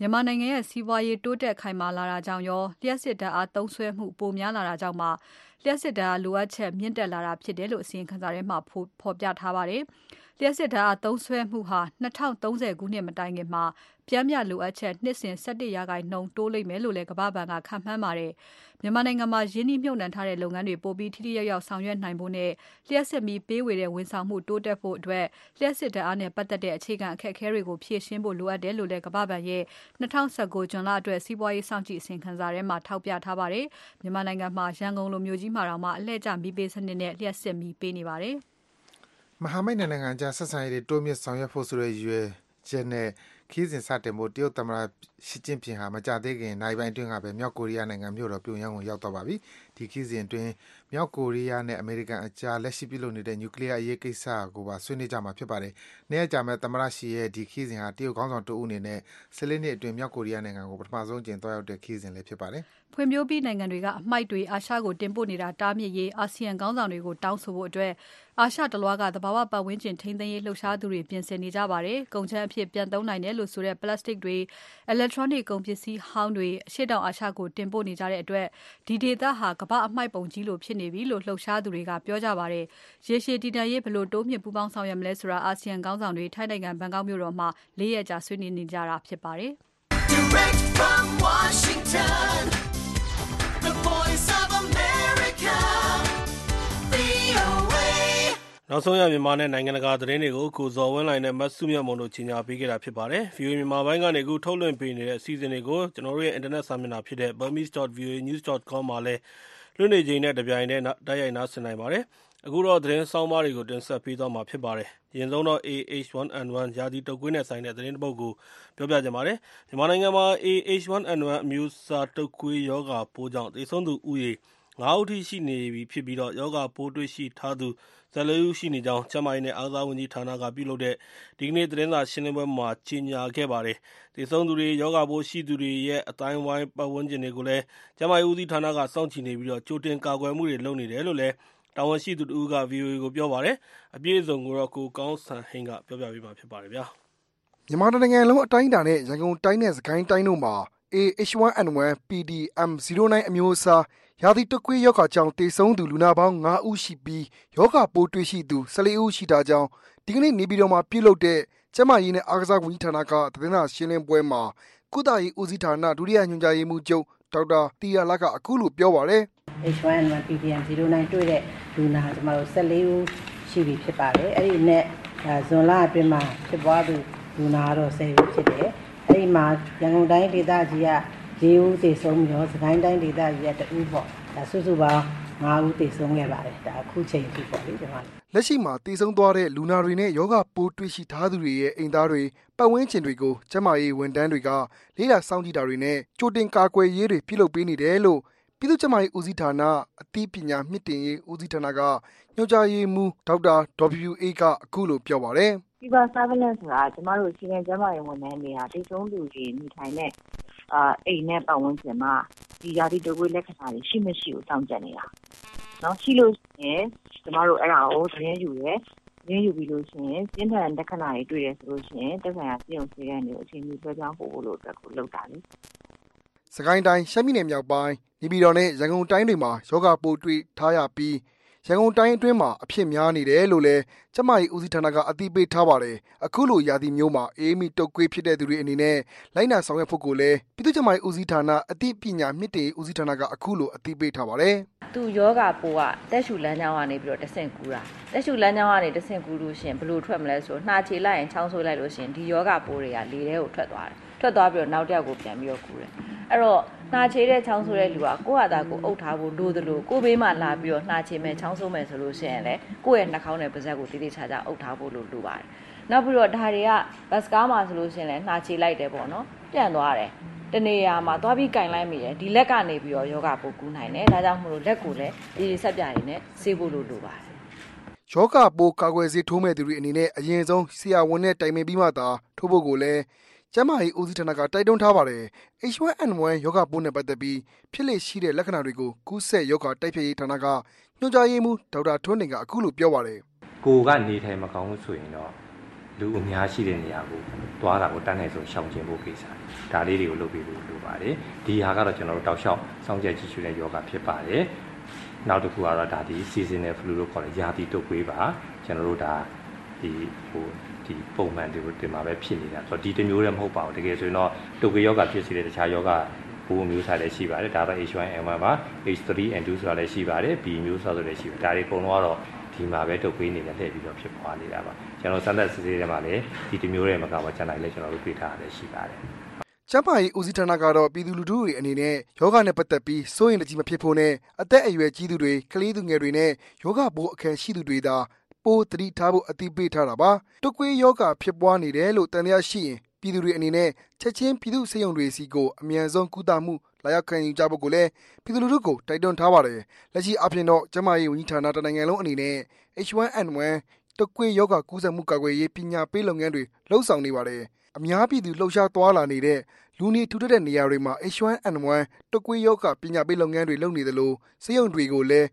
မြန်မာနိုင်ငံရဲ့စီးပွားရေးတိုးတက်ခိုင်မာလာတာကြောင့်ရောလျှပ်စစ်ဓာတ်အားသုံးစွဲမှုပိုများလာတာကြောင့်မှလျှပ်စစ်ဓာတ်အားလိုအပ်ချက်မြင့်တက်လာတာဖြစ်တယ်လို့အစီရင်ခံစာထဲမှာဖော်ပြထားပါတယ်။လျှပ်စစ်ဓာတ်အားသုံးစွဲမှုဟာ2030ခုနှစ်မတိုင်ခင်မှာပြင်းပြလိုအပ်ချက်နှစ်စဉ်17%တိုးလိမ့်မယ်လို့လည်းကမ္ဘာ့ဘဏ်ကခန့်မှန်းပါတယ်။မြန်မာနိုင်ငံမှာရင်းနှီးမြှုပ်နှံထားတဲ့လုပ်ငန်းတွေပိုပြီးထိထိရောက်ရောက်ဆောင်ရွက်နိုင်ဖို့နဲ့လျှပ်စစ်မီးပေးဝေတဲ့ဝန်ဆောင်မှုတိုးတက်ဖို့အတွက်လျှပ်စစ်ဓာတ်အားနဲ့ပတ်သက်တဲ့အခြေခံအခက်အခဲတွေကိုဖြေရှင်းဖို့လိုအပ်တယ်လို့လည်းကမ္ဘာ့ဘဏ်ရဲ့2019ဇွန်လအတွက်စီးပွားရေးစောင့်ကြည့်အစီရင်ခံစာထဲမှာထောက်ပြထားပါတယ်။မြန်မာနိုင်ငံမှာရန်ကုန်လိုမြို့ကြီးမှာတောင်မှအလှည့်ကျမီးပေးစနစ်နဲ့လျှပ်စစ်မီးပေးနေပါတယ်။မဟာမိတ်နိုင်ငံကြားဆက်ဆံရေးတွေတိုးမြင့်ဆောင်ရွက်ဖို့ဆိုတဲ့ရည်ရွယ်ချက်နဲ့ခီးစဉ်စတင်ဖို့တရုတ်သမ္မတရှီကျင့်ဖျင်ဟာမကြသေးခင်နိုင်ပိုင်းအတွင်းကပဲမြောက်ကိုရီးယားနိုင်ငံမြို့တော်ပြုံယမ်းကိုရောက်သွားပါပြီ။ဒီခီးစဉ်အတွင်းမြောက်ကိုရီးယားနဲ့အမေရိကန်အကြားလက်ရှိပြုလုပ်နေတဲ့နျူကလ িয়ার အရေးကိစ္စကိုပါဆွေးနွေးကြမှာဖြစ်ပါတယ်။နေ့ရက်ကြာမဲ့သမ္မတရှီရဲ့ဒီခီးစဉ်ဟာတရုတ်ခေါင်းဆောင်တဦးအနေနဲ့14နှစ်အတွင်းမြောက်ကိုရီးယားနိုင်ငံကိုပထမဆုံးကျင်သွားရောက်တဲ့ခီးစဉ်လည်းဖြစ်ပါတယ်။ဖွံ့ဖြိုးပြီးနိုင်ငံတွေကအမှိုက်တွေအာရှကိုတင်ပို့နေတာတားမြစ်ရေးအာဆီယံခေါင်းဆောင်တွေကိုတောင်းဆိုဖို့အတွက်အာရှတလွှားကသဘာဝပတ်ဝန်းကျင်ထိန်းသိမ်းရေးလှုပ်ရှားသူတွေပြင်ဆင်နေကြပါတယ်။ကုန်ချမ်းအဖြစ်ပြန်သုံးနိုင်တယ်လို့ဆိုတဲ့ပလတ်စတစ်တွေ electronic ကုန်ပစ္စည်းဟောင်းတွေအရှေ့တောင်အာရှကိုတင်ပို့နေကြတဲ့အတွက်ဒီဒေသဟာကမ္ဘာအမှိုက်ပုံကြီးလိုဖြစ်နေပြီလို့လှုပ်ရှားသူတွေကပြောကြပါတယ်။ရေရှည်တည်တံ့ရေးဘယ်လိုတိုးမြင့်ပူးပေါင်းဆောင်ရွက်မလဲဆိုတာအာဆီယံခေါင်းဆောင်တွေထိုင်းနိုင်ငံဘန်ကောက်မြို့တော်မှာ၄ရက်ကြာဆွေးနွေးနေကြတာဖြစ်ပါတယ်။ Direct from Washington, the voice of America, VOA နောက်ဆုံးရမြန်မာနဲ့နိုင်ငံတကာသတင်းတွေကိုကိုဇော်ဝင်းလှိုင်နဲ့မတ်စုမြတ်မုံတို့ကြီးညာပေးခဲ့တာဖြစ်ပါတယ်။ VOA မြန်မာပိုင်းကနေအခုထုတ်လွှင့်ပေးနေတဲ့အစီအစဉ်တွေကိုကျွန်တော်တို့ရဲ့အင်တာနက်စာမျက်နှာဖြစ်တဲ့ burmese.voanews.com မှာလည်းလွှင့်နေချိန်နဲ့တပြိုင်တည်းတိုက်ရိုက်နားဆင်နိုင်ပါတယ်။အခုတော့သတင်းဆောင်းပါးတွေကိုတင်ဆက်ပေးသွားမှာဖြစ်ပါတယ်။အရင်ဆုံးတော့ AH1N1 ရာသီတုပ်ကွေးနဲ့ဆိုင်တဲ့သတင်းတစ်ပုဒ်ကိုပြောပြကြပါမယ်။မြန်မာနိုင်ငံမှာ AH1N1 အမျိုးအစားတုပ်ကွေးရောဂါပိုးကြောင့်သေဆုံးသူဦးရေ9ဦးထိရှိနေပြီဖြစ်ပြီးရောဂါပိုးတွေ့ရှိထားသူ14ဦးရှိနေကြောင်းကျန်းမာရေးနဲ့အားကစားဝန်ကြီးဌာနကပြုလုပ်တဲ့ဒီကနေ့သတင်းစာရှင်းလင်းပွဲမှာကြေညာခဲ့ပါတယ်။သေဆုံးသူတွေရောဂါပိုးရှိသူတွေရဲ့အတိုင်းဝိုင်းပတ်ဝန်းကျင်တွေကိုလည်းကျန်းမာရေးဦးစီးဌာနကစောင့်ကြည့်နေပြီးကြိုတင်ကာကွယ်မှုတွေလုပ်နေတယ်လို့လည်းတာဝန်ရှိသူတဦးက VOA ကိုပြောပါတယ်။အပြည့်အစုံကိုတော့ကိုကောင်းစံဟိန်းကပြောပြပေးမှာဖြစ်ပါတယ်ဗျာ။မြန်မာနိုင်ငံလုံးအတိုင်းအတာနဲ့ရန်ကုန်တိုင်းနဲ့စကိုင်းတိုင်းတို့မှာ AH1N1 PDM09 အမျိုးအစားရာသီတုပ်ကွေးရောဂါကြောင့်သေဆုံးသူလူနာပေါင်း9ဦးရှိပြီးရောဂါပိုးတွေ့ရှိသူ14ဦးရှိတာကြောင့်ဒီကနေ့နေပြည်တော်မှာပြုလုပ်တဲ့ကျန်းမာရေးနဲ့အားကစားဝန်ကြီးဌာနကသတင်းစာရှင်းလင်းပွဲမှာကုသရေးဦးစီးဌာနဒုတိယညွှန်ကြားရေးမှူးချုပ်ဒေါက်တာတီယာလကအခုလိုပြောပါတယ်။ H1N1 PDM09 တွေ့တဲ့လူနာကျွန်တော်တို့14ဦးရှိပြီဖြစ်ပါတယ်။အဲ့ဒီနဲ့ဇွန်လအတွင်းမှာဖြစ်ပွားသူလူနာတော့10ဦးဖြစ်တယ်။အဲ့ဒီမှာရန်ကုန်တိုင်းဒေသကြီးက4ဦးသေဆုံးပြီးတော့စကိုင်းတိုင်းဒေသကြီးက2ဦးပေါ့။ဒါစုစုပေါင်း9ဦးသေဆုံးခဲ့ပါတယ်။ဒါအခုချိန်ထိပေါ့လေကျွန်တော်လက်ရှိမှာသေဆုံးသွားတဲ့လူနာတွေနဲ့ယောဂပိုးတွေ့ရှိထားသူတွေရဲ့အိမ်သားတွေပတ်ဝန်းကျင်တွေကိုကျန်းမာရေးဝန်ထမ်းတွေကလေးလာစောင့်ကြည့်တာတွေနဲ့ကြိုတင်ကာကွယ်ရေးတွေပြုလုပ်ပေးနေတယ်လို့ပြည်သူ့ကျန်းမာရေးဦးစီးဌာနအသိပညာမြင့်တင်ရေးဦးစီးဌာနကညွှန်ကြားရေးမှူးဒေါက်တာ WA ကအခုလိုပြောပါတယ်။ Fever surveillance ဆိုတာကျမတို့စီမံကျန်းမာရေးဝန်ထမ်းတွေဟာသေဆုံးသူတွေနေထိုင်တဲ့အိမ်နဲ့ပတ်ဝန်းကျင်မှာဒီရာသီတုပ်ကွေးလက္ခဏာတွေရှိမရှိကိုစောင့်ကြပ်နေတာ။နော်ရှိလို့ရင်ကျမတို့အဲ့ဒါကိုသတင်းယူရဲသတင်းယူပြီးလို့ရှိရင်ပြင်းထန်လက္ခဏာတွေတွေ့ရဆိုလို့ရှိရင်သက်ဆိုင်ရာဆေးရုံဆေးခန်းတွေကိုအချိန်မီပြောင်းပို့ဖို့လို့အတွက်ကိုလုပ်တာလေ။စကိုင်းတိုင်းရှမ်းပြည်နယ်မြောက်ပိုင်းနေပြည်တော်နဲ့ရန်ကုန်တိုင်းတွေမှာယောဂပိုးတွေ့ထားရပြီးရန်ကုန်တိုင်းအတွင်းမှာအဖြစ်များနေတယ်လို့လည်းကျန်းမာရေးဦးစီးဌာနကအသိပေးထားပါတယ်။အခုလိုရာသီမျိုးမှာအေးမိတုပ်ကွေးဖြစ်တဲ့သူတွေအနေနဲ့လိုက်နာဆောင်ရွက်ဖို့ကိုလည်းပြည်သူ့ကျန်းမာရေးဦးစီးဌာနအသိပညာမြင့်တင်ရေးဦးစီးဌာနကအခုလိုအသိပေးထားပါတယ်။သူယောဂပိုးကတက်ရှူလမ်းကြောင်းကနေပြီးတော့တဆင့်ကူတာ။တက်ရှူလမ်းကြောင်းကနေတဆင့်ကူလို့ရှိရင်ဘယ်လိုထွက်မလဲဆိုနှာချေလိုက်ရင်ချောင်းဆိုးလိုက်လို့ရှိရင်ဒီယောဂပိုးတွေကလေထဲကိုထွက်သွားတယ်။ထွက်သွားပြီးတော့နောက်တစ်ယောက်ကိုပြန်ပြီးတော့ကူတယ်။အဲ့တော့နှာချေတဲ့ချောင်းဆိုးတဲ့လူကကိုယ့်ဟာသာကိုအုပ်ထားဖို့လိုသလိုကိုယ်ဘေးမှာလာပြီးတော့နှာချေမဲ့ချောင်းဆိုးမဲ့ဆိုလို့ရှိရင်လည်းကိုယ့်ရဲ့နှာခေါင်းနဲ့ပါးစပ်ကိုတိတိကျကျအုပ်ထားဖို့လိုပါတယ်။နောက်ပြီးတော့ဒါတွေကဘတ်စကားမှာဆိုလို့ရှိရင်လည်းနှာချေလိုက်တယ်ပေါ့နော်။ပြန်သွားတယ်။တနေရာမှာသွားပြီးကင်လိုက်မိတယ်ဒီလက်ကနေပြီးတော့ယောဂပိုးကူးနိုင်တယ်။ဒါကြောင့်မို့လို့လက်ကိုလည်းဒီဆက်ပြရည်နဲ့ဆေးဖို့လိုပါတယ်။ယောဂပိုးကာကွယ်ဆေးထိုးမဲ့သူတွေအနေနဲ့အရင်ဆုံးဆရာဝန်နဲ့တိုင်ပင်ပြီးမှသာထိုးဖို့ကိုလည်းကျန်းမာရေးဦးစီးဌာနကတိုက်တွန်းထားပါတယ်။ H1N1 ယောဂပိုးနဲ့ပတ်သက်ပြီးဖြစ်လေရှိတဲ့လက္ခဏာတွေကိုကူးစက်ယောဂတိုက်ဖျက်ရေးဌာနကညွှန်ကြားရေးမှူးဒေါက်တာထွန်းတင်ကအခုလိုပြောပါတယ်။ကိုကနေထိုင်မကောင်းဆိုရင်တော့လူအများရှိတဲ့နေရာကိုသွားတာကိုတန်းနိုင်ဆုံးရှောင်ကျဉ်ဖို့ကိစ္စဒါလေးတွေကိုလုပ်ပြီးလို့လိုပါတယ်ဒီဟာကတော့ကျွန်တော်တို့တောက်လျှောက်စောင့်ကြည့်ကြည့်ရှုတဲ့ယောဂဖြစ်ပါတယ်နောက်တစ်ခုကတော့ဒါဒီ seasonal flu လို့ခေါ်တဲ့ရာသီတုပ်ကွေးပါကျွန်တော်တို့ဒါဒီပုံမှန်တွေကိုတင်မှာပဲဖြစ်နေတာဆိုတော့ဒီတစ်မျိုးလည်းမဟုတ်ပါဘူးတကယ်ဆိုရင်တော့တုပ်ကွေးယောဂဖြစ်စေတဲ့တခြားယောဂဘိုးမျိုးစားလည်းရှိပါတယ်ဒါတော့ H1N1 ပါ H3N2 ဆိုတာလည်းရှိပါတယ် B မျိုးစားဆိုလည်းရှိပါတယ်ဒါတွေအကုန်လုံးကတော့ဒီမှာပဲတုပ်ကွေးနေနဲ့လှည့်ပြီးတော့ဖြစ်ပွားနေတာပါကျွန်တော်စမ်းသပ်စစ်ဆေးထဲမှာလည်းဒီတစ်မျိုးတွေမကပါချန်တိုင်းလည်းကျွန်တော်တို့တွေ့ထားရရှိပါတယ်ကျန်းမာရေးဦးစီးဌာနကတော့ပြည်သူလူထုတွေအနေနဲ့ယောဂနဲ့ပတ်သက်ပြီးစိုးရိမ်တကြီးမဖြစ်ဖို့နဲ့အသက်အရွယ်ကြီးသူတွေကလေးသူငယ်တွေနဲ့ယောဂပိုးအခက်ရှိသူတွေသာပိုးသတိထားဖို့အသိပေးထားတာပါတုပ်ကွေးယောဂဖြစ်ပွားနေတယ်လို့တန်တရားရှိရင်ပြည်သူတွေအနေနဲ့ချက်ချင်းပြည်သူ့စေယုံတွေစီကိုအမြန်ဆုံးကုသမှုလာရောက်ခံယူကြဖို့ကိုလည်းပြည်သူလူထုကိုတိုက်တွန်းထားပါတယ်လက်ရှိအပြင်တော့ကျန်းမာရေးဝန်ကြီးဌာနတနိုင်ငံလုံးအနေနဲ့ H1N1 တုပ်ကွေးယောဂကူးစက်မှုကာကွယ်ရေးပညာပေးလုပ်ငန်းတွေလှုပ်ဆောင်နေပါတယ်အများပြည်သူလှုပ်ရှားသွားလာနေတဲ့လူနေထူထပ်တဲ့နေရာတွေမှာ H1N1 တုပ်ကွေးယောဂပညာပေးလုပ်ငန်းတွေလုပ်နေသလိုစေယုံတွေကိုလည်း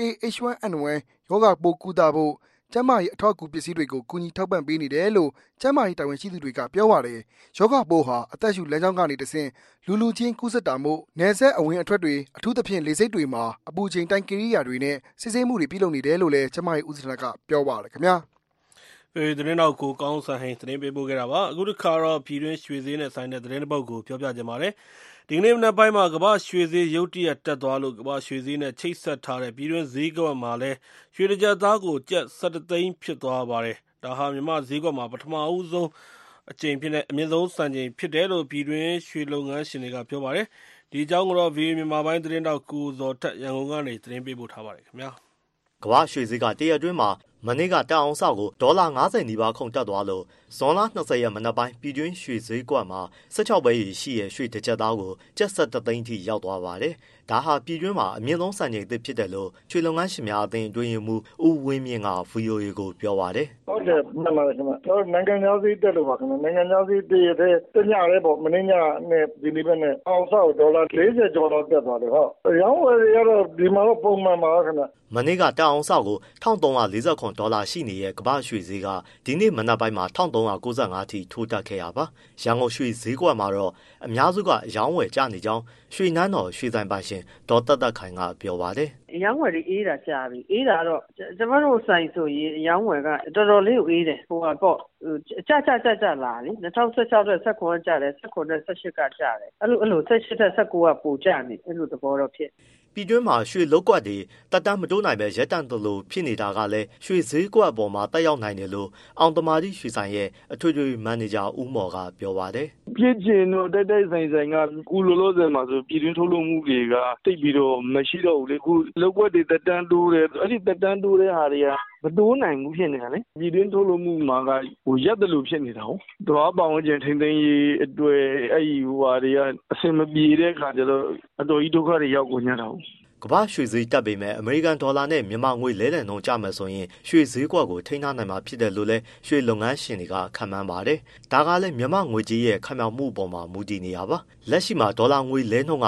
H1N1 ယောဂပိုးကုသဖို့ကျန်းမာရေးအထောက်အကူပစ္စည်းတွေကိုကူညီထောက်ပံ့ပေးနေတယ်လို့ကျန်းမာရေးတာဝန်ရှိသူတွေကပြောပါတယ်။ယောဂပိုးဟာအသက်ရှူလမ်းကြောင်းကနေတဆင့်လူချင်းကူးစက်တာမို့နယ်စပ်အဝင်အထွက်တွေအထူးသဖြင့်လေဆိပ်တွေမှာအပူချိန်တိုင်းကိရိယာတွေနဲ့စစ်ဆေးမှုတွေပြုလုပ်နေတယ်လို့လည်းကျန်းမာရေးဦးစီးဌာနကပြောပါတယ်ခင်ဗျာ။သတင်းတော့ကိုကောင်းစံဟိန်သတင်းပေးပို့ခဲ့တာပါအခုတစ်ခါတော့ပြည်တွင်းရွှေဈေးနဲ့ဆိုင်တဲ့သတင်းတစ်ပုဒ်ကိုပြောပြကြပါမယ်ဒီကနေ့မနက်ပိုင်းမှာကမ္ဘာရွှေဈေးရုတ်တရက်တက်သွားလို့ကမ္ဘာရွှေဈေးနဲ့ချိတ်ဆက်ထားတဲ့ပြည်တွင်းဈေးကွက်မှာလည်းရွှေတစ်ကြက်သားကိုကျပ်17သိန်းဖြစ်သွားပါတယ်ဒါဟာမြန်မာဈေးကွက်မှာပထမဦးဆုံးအကြိမ်ဖြစ်တဲ့အမြင့်ဆုံးစံချိန်ဖြစ်တယ်လို့ပြည်တွင်းရွှေလုပ်ငန်းရှင်တွေကပြောပါတယ်ဒီအကြောင်းကိုတော့ VOA မြန်မာပိုင်းသတင်းတောက်ကိုဇော်ထက်ရန်ကုန်ကနေသတင်းပေးပို့ထားပါတယ်ခင်ဗျာကမ္ဘာရွှေဈေးကတရက်အတွင်းမှာမနေ့ကတအောင်စကိုဒေါ်လာ90နီးပါးခုန်တက်သွားလို့ဇွန်လ20ရက်မနက်ပိုင်းပြည်တွင်းရွှေဈေးကွက်မှာ16ပဲရှိရဲ့ရွှေတစ်ကြက်သားကိုကျပ်17သိန်းထိရောက်သွားပါတယ်။ဒါဟာပြည်တွင်းမှာအမြင့်ဆုံးစံချိန်သစ်ဖြစ်တယ်လို့ရွှေလုပ်ငန်းရှင်များအသင်းအတွင်းမှူးဦးဝင်းမြင့်က VOA ကိုပြောပါတယ်။ဟုတ်တယ်မှန်ပါတယ်ခင်ဗျ။ကျွန်တော်နိုင်ငံခြားဈေးတက်လို့ပါခင်ဗျ။နိုင်ငံခြားဈေးတရက်တည်းတညရဲပေါ့မနေ့ညနဲ့ဒီနေ့ပဲနဲ့အောင်ဆောက်ဒေါ်လာ40ကျော်တော့တက်သွားတယ်ဟုတ်။ရောင်းဝယ်ရတော့ဒီမှာတော့ပုံမှန်ပါခင်ဗျ။မနေ့ကတအောင်ဆောက်ကို1349ဒေါ်လာရှိနေတဲ့ကမ္ဘာရွှေဈေးကဒီနေ့မနက်ပိုင်းမှာ1395ထိထိုးတက်ခဲ့ရပါရန်ကုန်ရွှေဈေးကွက်မှာတော့အများစုကအယောင်းဝယ်ကျနေကြောင်းရွှေနန်းတော်ရွှေဆိုင်ပိုင်ရှင်ဒေါ်သက်သက်ခိုင်ကပြောပါတယ်အယောင်းဝယ်လေးအေးတာကြာပြီအေးတာတော့ကျွန်တော်တို့ဆိုင်ဆိုရင်အယောင်းဝယ်ကတော်တော်လေးကိုအေးတယ်ဟိုပေါ့ကြလာလေ2016တဲ့19ကကြာတယ်19နဲ့18ကကြာတယ်အဲ့လို18တဲ့19ကပိုကြာနေအဲ့လိုသဘောတော့ဖြစ်ပြည်တွင်းမှာရွှေလုတ်ကွက်တွေတက်တမ်းမတိုးနိုင်ပဲရက်တန့်သလိုဖြစ်နေတာကလည်းရွှေဈေးကွက်အပေါ်မှာတက်ရောက်နိုင်တယ်လို့အောင်သမားကြီးရွှေဆိုင်ရဲ့အထွေထွေမန်နေဂျာဦးမော်ကပြောပါတယ်ပြည့်ကျင်တို့တိုက်ဆိုင်ကခုလိုလိုဆယ်မှာဆိုပြည်တွင်းထုတ်လုပ်မှုတွေကတိတ်ပြီးတော့မရှိတော့ဘူးလေခုလုတ်ကွက်တွေတက်တမ်းတိုးတယ်အဲ့ဒီတက်တမ်းတိုးတဲ့ဟာတွေကမတိုးနိုင်ဘူးဖြစ်နေတာလေပြည်တွင်းထုတ်လုပ်မှုမှာကဟိုရက်တယ်လို့ဖြစ်နေတာဟုတ်တဘာပောင်ဝန်းကျင်ထိန်းသိမ်းရေးအတွေ့အဲ့ဒီဟိုဟာတွေကအဆင်မပြေတဲ့ခါကျတော့အတော်ကြီးဒုက္ခတွေရောက်ကုန်ကြတာဟုတ်ကမ္ဘာရွှေဈေးတက်ပေမဲ့အမေရိကန်ဒေါ်လာနဲ့မြန်မာငွေလဲလှယ်နှုန်းကျမယ်ဆိုရင်ရွှေဈေးကွက်ကိုထိန်းထားနိုင်မှာဖြစ်တယ်လို့လည်းရွှေလုပ်ငန်းရှင်တွေကခန့်မှန်းပါတယ်။ဒါကလည်းမြန်မာငွေကြေးရဲ့ခန့်မှန်းမှုပေါ်မှာမူတည်နေတာပါ။လက်ရှိမှာဒေါ်လာငွေလဲနှုန်းက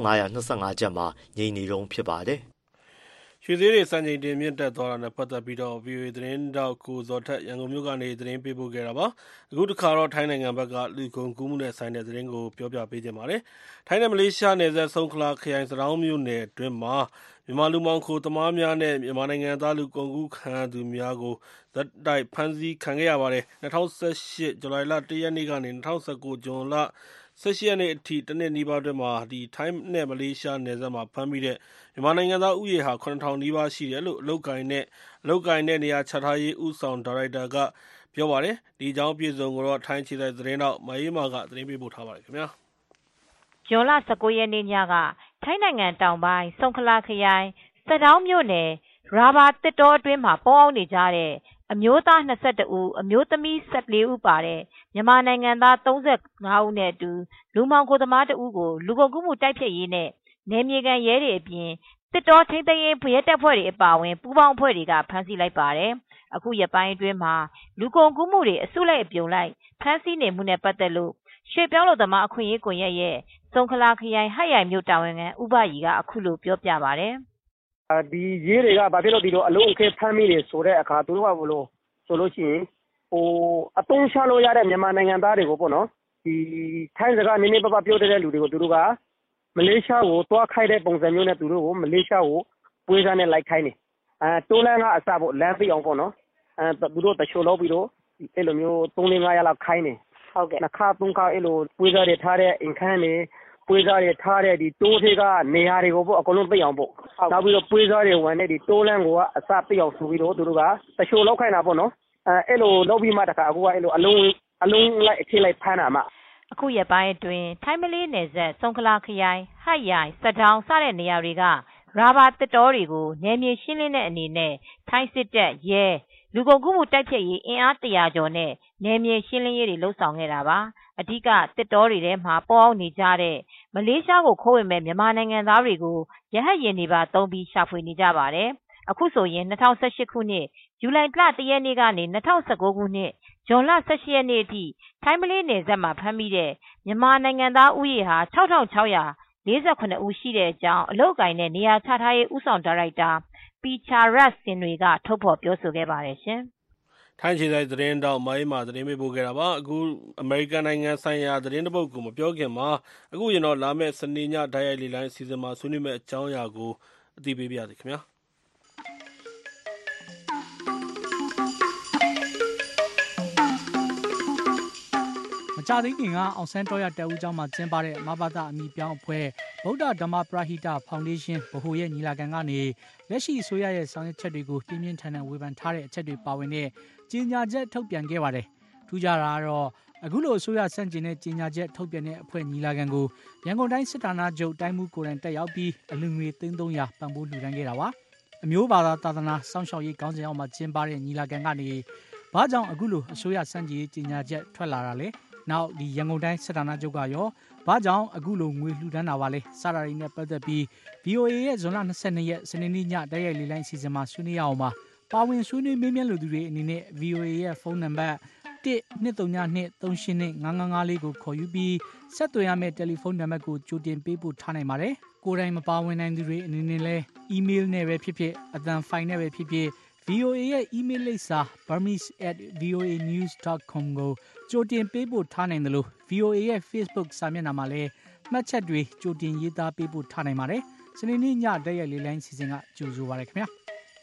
1525ကျပ်မှာငြိမ်နေတုန်းဖြစ်ပါတယ်။ရွှေဈေးတွေစံချိန်တင်မြင့်တက်သွားတာနဲ့ပတ်သက်ပြီးတော့ VOA သတင်းတောက်ကိုဇော်ထက်ရန်ကုန်မြို့ကနေသတင်းပေးပို့ခဲ့တာပါအခုတစ်ခါတော့ထိုင်းနိုင်ငံဘက်ကလူကုန်ကူးမှုနဲ့ဆိုင်တဲ့သတင်းကိုပြောပြပေးခြင်းပါတယ်ထိုင်းနဲ့မလေးရှားနယ်စပ်ဆုံခလာခရိုင်စတောင်းမြို့နယ်အတွင်းမှာမြန်မာလူမောင်ခိုသမားများနဲ့မြန်မာနိုင်ငံသားလူကုန်ကူးခံသူများကိုဇက်တိုက်ဖမ်းဆီးခံခဲ့ရပါတယ်2018ဇူလိုင်လ1ရက်နေ့ကနေ2019ဇွန်လ18ရက်နေ့အထိတနှစ်နီးပါးအတွင်းမှာထိုင်းနဲ့မလေးရှားနယ်စပ်မှာဖမ်းမိတဲ့မြန်မာနိုင်ငံသားဥယေဟာ9000နီးပါးရှိတယ်လို့အလုပ်ကိုင်းနဲ့နေရာချထားရေးဥဆောင်ဒါရိုက်တာကပြောပါတယ်ဒီအကြောင်းအပြည့်စုံကိုတော့ထိုင်းခြေစိုက်သတင်းတော့မအေးမာကသတင်းပေးပို့ထားပါတယ်ခင်ဗျာဇွန်လ19ရက်နေ့ညကထိုင်းနိုင်ငံတောင်ပိုင်းဆုံခလာခရိုင်စတောင်းမြို့နယ်ရာဘာတစ်တောအတွင်းမှာပေါအောင်နေကြတဲ့အမျိုးသား22ဦးအမျိုးသမီး14ဦးပါတဲ့မြန်မာနိုင်ငံသား35ဦးနဲ့အတူလူမောင်ခိုသမားတဦးကိုလူကုန်ကူးမှုတိုက်ဖျက်ရေးနဲ့နယ်မြေခံရဲတွေအပြင်တစ်တောထိန်းသိမ်းရေးရဲတပ်ဖွဲ့တွေအပါအဝင်ပူးပေါင်းအဖွဲ့တွေကဖမ်းဆီးလိုက်ပါတယ်အခုရက်ပိုင်းအတွင်းမှာလူကုန်ကူးမှုတွေအစုလိုက်အပြုံလိုက်ဖမ်းဆီးနေမှုနဲ့ပတ်သက်လို့ရွှေပြောင်းလို့သမားအခွင့်အရေးကွန်ရက်ရဲ့ဆုံခလာခရိုင်ဟတ်ရိုင်မြို့တာဝန်ခံဥပယီကအခုလိုပြောပြပါတယ်ဒီရေးတွေကဘာဖြစ်လို့ဒီလိုအလုံးအခဲဖမ်းမိနေဆိုတဲ့အခါသူတို့ကဘလို့ဆိုလို့ရှိရင်အသုံးချလို့ရတဲ့မြန်မာနိုင်ငံသားတွေကိုပေါ့နော်ဒီထိုင်းစကားနည်းနည်းပါးပါးပြောတဲ့လူတွေကိုသူတို့ကမလေးရှားကိုတွားခိုင်းတဲ့ပုံစံမျိုးနဲ့သူတို့ကိုမလေးရှားကိုပွေးစားနဲ့လိုက်ခိုင်းတယ်တိုးလန်းကအစပေါ့လမ်းသိအောင်ပေါ့နော်သူတို့တချို့လောက်ပြီးတော့အဲ့လိုမျိုး3-5ရက်လောက်ခိုင်းတယ်ဟုတ်ကဲ့နှစ်ခါသုံးခါအဲ့လိုပွေးစားတွေထားတဲ့အိမ်ခန်းတွေပွေးစားတွေထားတဲ့ဒီတိုးထေးကနေရာတွေကိုပေါ့အကုန်လုံးသိအောင်ပေါ့နောက်ပြီးတော့ပွေးစားတွေဝင်တဲ့ဒီတိုးလန်းကိုကအစသိအောင်ဆိုပြီးတော့သူတို့ကတချို့လောက်ခိုင်းတာပေါ့နော်အဲ့လိုလောက်ပြီးမှတခါအခုကအဲ့လိုအလုံးလိုက်အထိလိုက်ဖမ်းတာမှအခုရက်ပိုင်းအတွင်းထိုင်းမလေးနယ်စပ်ဆုံခလာခရိုင်ဟတ်ရိုင်စတောင်စတဲ့နေရာတွေကရာဘာတစ်တော်တွေကိုနယ်မြေရှင်းလင်းတဲ့အနေနဲ့ထိုင်းစစ်တပ်ရဲလူကုန်ကူးမှုတိုက်ဖျက်ရေးအင်အား100ကျော်နဲ့နယ်မြေရှင်းလင်းရေးတွေလှုပ်ဆောင်ခဲ့တာပါအဓိကတစ်တော်တွေထဲမှာပေါ်အောင်နေကြတဲ့မလေးရှားကိုခိုးဝင်မဲ့မြန်မာနိုင်ငံသားတွေကိုရဟတ်ယာဉ်တွေပါသုံးပြီးရှာဖွေနေကြပါတယ်အခုဆိုရင်2018ခုနှစ်ဇူလိုင်လ1ရက်နေ့ကနေ2019ခုနှစ်ဇွန်လ18ရက်နေ့အထိထိုင်းမလေးနယ်စပ်မှာဖမ်းမိတဲ့မြန်မာနိုင်ငံသားဦးရေဟာ6648ဦးရှိတဲ့အကြောင်းအလုပ်ကိုင်တဲ့နေရာချထားရေးဦးဆောင်ဒါရိုက်တာပီချာရတ်စင်တွေကထုတ်ဖော်ပြောဆိုခဲ့ပါတယ်ရှင်။ထိုင်းခြေဆိုင်သတင်းတောက်မိုင်းမှာသတင်းပေးပို့ခဲ့တာပါ။အခုအမေရိကန်နိုင်ငံဆိုင်ရာသတင်းတစ်ပုဒ်ကိုမပြောခင်မှာအခုရင်တော့လာမယ့်စနေညဓာတ်ရိုက်လေလိုင်းအစီအစဉ်မှာဆွေးနွေးမယ့်အကြောင်းအရာကိုအသိပေးပါရစေခင်ဗျာ။ကြာသိခင်ကအောင်ဆန်းတော်ရတဲဦးကျောင်းမှာကျင်းပတဲ့မဘာသာအမိပြောင်းအဖွဲ့ဗုဒ္ဓဓမ္မပရဟိတဖောင်ဒေးရှင်းဗဟိုရဲ့ညီလာခံကနေလက်ရှိအစိုးရရဲ့ဆောင်ရွက်ချက်တွေကိုပြင်းပြင်းထန်ထန်ဝေဖန်ထားတဲ့အချက်တွေပါဝင်တဲ့ကြေညာချက်ထုတ်ပြန်ခဲ့ပါတယ်။ထူးခြားတာကတော့အခုလိုအစိုးရစန့်ကျင်တဲ့ကြေညာချက်ထုတ်ပြန်တဲ့အဖွဲ့ညီလာခံကိုရန်ကုန်တိုင်းစစ်ဌာနချုပ်တိုင်းမှုကိုယ်တိုင်တက်ရောက်ပြီးအလူငွေ300ပံ့ပိုးလှူဒါန်းခဲ့တာပါ။အမျိုးဘာသာသာသနာစောင့်ရှောက်ရေးခေါင်းစဉ်အောက်မှာကျင်းပတဲ့ညီလာခံကနေဘာကြောင့်အခုလိုအစိုးရစန့်ကျင်ရေးကြေညာချက်ထွက်လာတာလဲနောက်ဒီရန်ကုန်တိုင်းစစ်ဌာနချုပ်ကရောဘာကြောင့်အခုလိုငွေလှူဒန်းတာပါလဲစတာတွေနဲ့ပတ်သက်ပြီး VOA ရဲ့ဇွန်လ22ရက်စနေနေ့ညတိုက်ရိုက်လေးလိုင်းအစီအစဉ်မှာဆွေးနွေးရအောင်ပါပါဝင်ဆွေးနွေးမေးမြန်းလူသူတွေအနေနဲ့ VOA ရဲ့ဖုန်းနံပါတ်1-232-382-5554ကိုခေါ်ယူပြီးဆက်သွယ်ရမယ့်တယ်လီဖုန်းနံပါတ်ကိုကြိုတင်ပေးပို့ထားနိုင်ပါတယ်ကိုယ်တိုင်မပါဝင်နိုင်သူတွေအနေနဲ့လည်း email နဲ့ပဲဖြစ်ဖြစ်အသံဖိုင်နဲ့ပဲဖြစ်ဖြစ် VOA ရဲ့ email လိပ်စာ burmese@voanews.com ကိုကြိုတင်ပေးပို့ထားနိုင်တယ်လို့ VOA ရဲ့ Facebook စာမျက်နှာမှာလည်းမှတ်ချက်တွေကြိုတင်ရေးသားပေးပို့ထားနိုင်ပါတယ်။စနေနေ့ညတိုက်ရိုက်လေးလိုင်းစီစဉ်ကကြိုဆိုပါရခင်ဗျာ။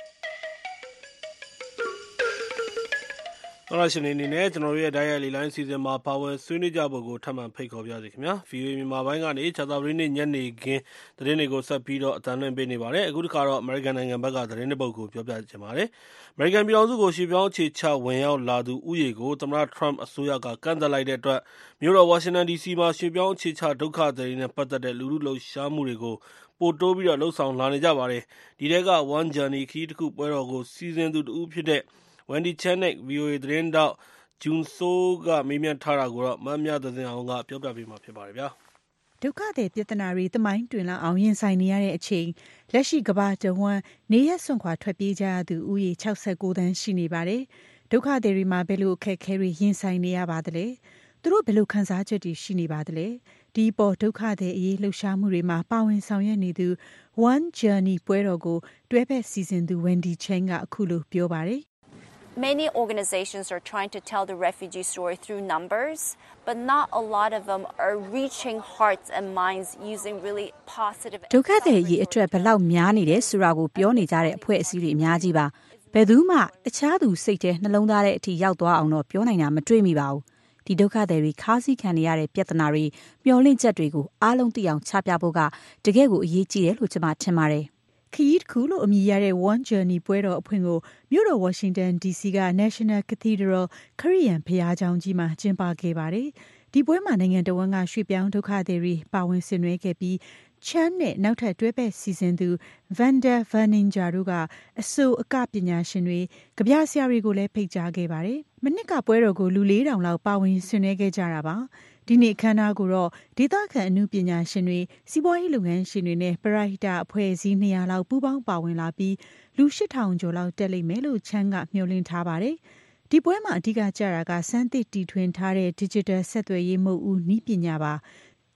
တော်ရရှင်နေနဲ့ကျွန်တော်တို့ရဲ့ဓာတ်ရိုက်လေလိုင်းစီစဉ်မှာပါဝင်ဆွေးနွေးကြဖို့ကိုထပ်မံဖိတ်ခေါ်ပြရစီခင်ဗျာ VOA မြန်မာပိုင်းကနေခြားသာပရင်းနေ့ညနေခင်းသတင်းတွေကိုဆက်ပြီးတော့အသံလွှင့်ပေးနေပါတယ်အခုတစ်ခါတော့ American နိုင်ငံဘက်ကသတင်းတစ်ပုဒ်ကိုပြောပြချင်ပါတယ် American ပြည်တော်စုကိုရှေ့ပြောင်းအခြေချဝင်ရောက်လာသူဥယေကိုသမ္မတ Trump အစိုးရကကန့်သက်လိုက်တဲ့အတွက်မြို့တော် Washington DC မှာရှေ့ပြောင်းအခြေချဒုက္ခသည်တွေနဲ့ပတ်သက်တဲ့လူထုလှုပ်ရှားမှုတွေကိုပိုတိုးပြီးတော့လှုပ်ဆောင်လာနေကြပါတယ်ဒီတဲက One Journey ခရီးတစ်ခုပွဲတော်ကိုစီစဉ်သူတူဖြစ်တဲ့Wendy Chenick VOA သတင်းတောက်ဂျွန်ဆိုးကမေးမြန်းထားတာကိုတော့မမြသဇင်အောင်ကပြောပြပေးမှာဖြစ်ပါတယ်ဗျာဒုက္ခသည်ပြဿနာတွေသမိုင်းတွင်လာအောင်ရင်ဆိုင်နေရတဲ့အချိန်လက်ရှိကမ္ဘာတဝန်းနေရစွန့်ခွာထွက်ပြေးကြရသူဦးရေ69သန်းရှိနေပါတယ်ဒုက္ခသည်တွေမှာဘယ်လိုအခက်အခဲတွေရင်ဆိုင်နေရပါသလဲသူတို့ဘယ်လိုခံစားချက်တွေရှိနေပါသလဲဒီပေါ်ဒုက္ခသည်အရေးလှုပ်ရှားမှုတွေမှာပါဝင်ဆောင်ရွက်နေသူ One Journey ပွဲတော်ကိုတွဲဖက်စီစဉ်သူ Wendy Chen ကအခုလိုပြောပါတယ် Many organizations are trying to tell the refugee story through numbers, but not a lot of them are reaching hearts and minds using really positive. ဒုက္ခသည်အရေးအတွက်ဘလောက်များနေတယ်ဆိုတာကိုပြောနေကြတဲ့အဖွဲ့အစည်းတွေအများကြီးပါ။ဘယ်သူမှတခြားသူစိတ်ထဲနှလုံးသားတဲ့အထိရောက်သွားအောင်တော့ပြောနိုင်တာမတွေ့မိပါဘူး။ဒီဒုက္ခသည်တွေခါးစည်းခံနေရတဲ့ပြဿနာတွေမျှော်လင့်ချက်တွေကိုအားလုံးသိအောင်ချပြဖို့ကတကယ့်ကိုအရေးကြီးတယ်လို့ကျွန်မထင်ပါတယ်။ခရီးတစ်ခုလို့အမည်ရတဲ့ One Journey ပွဲတော်အဖွင့်ကိုမြို့တော် Washington DC က National Cathedral ခရစ်ယာန်ဘုရားကျောင်းကြီးမှာကျင်းပခဲ့ပါတယ်။ဒီပွဲမှာနိုင်ငံတော်ဝန်ကရွှေ့ပြောင်းဒုက္ခသည်တွေပါဝင်ဆင်နွှဲခဲ့ပြီး Chan နဲ့နောက်ထပ်တွဲဖက်စီစဉ်သူ Vanda Vaninja တို့ကအဆိုအကပညာရှင်တွေကြပြဆရာတွေကိုလည်းဖိတ်ကြားခဲ့ပါတယ်။မနှစ်ကပွဲတော်ကိုလူ4000လောက်ပါဝင်ဆင်နွှဲခဲ့ကြတာပါ။ဒီနေ့အခမ်းအနားကိုတော့ဒေသခံအမှုပညာရှင်တွေစီးပွားရေးလုပ်ငန်းရှင်တွေနဲ့ပရိဟိတအဖွဲ့အစည်း200လောက်ပူးပေါင်းပါဝင်လာပြီးလူ8000ကျော်လောက်တက်လိမ့်မယ်လို့ချမ်းကမျှော်လင့်ထားပါတယ်။ဒီပွဲမှာအဓိကကျတာကစမ်းသစ်တီထွင်ထားတဲ့ digital ဆက်သွယ်ရေးမှုဦးနည်းပညာပါ